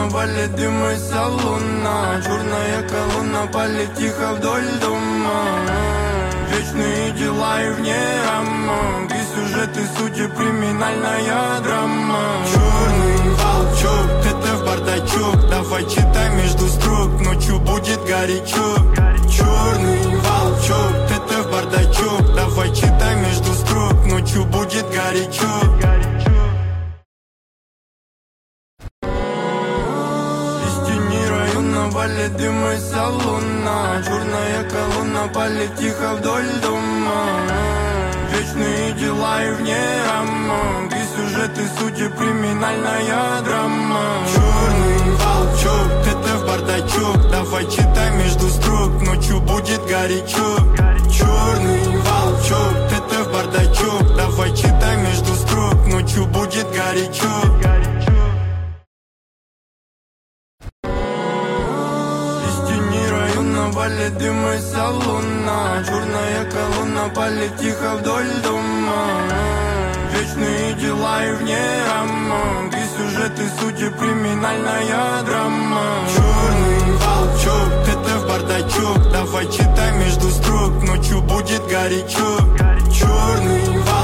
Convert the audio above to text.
района валит дым из салона. Черная колонна палит тихо вдоль дома. Вечные дела и вне рамок, и сюжеты, сути, криминальная драма. Черный волчок, это в бардачок. Давай читай между строк, ночью будет горячо. Черный волчок, это в бардачок. Давай читай между строк, ночью будет горячо. Из тени района валит дым из салона. Черная колонна палит тихо вдоль дома. Вечные дела и вне рамок, и сюжеты, сути, криминальная драма. Черный волчок, это в бардачок. Давай читай между строк, ночью будет горячо. Черный волчок, это в бардачок. Давай читай между строк, ночью будет горячо. Валит дым из салона. Черная колонна палит тихо вдоль дома. Вечные дела и вне рамок, и сюжеты, сути, криминальная драма. Черный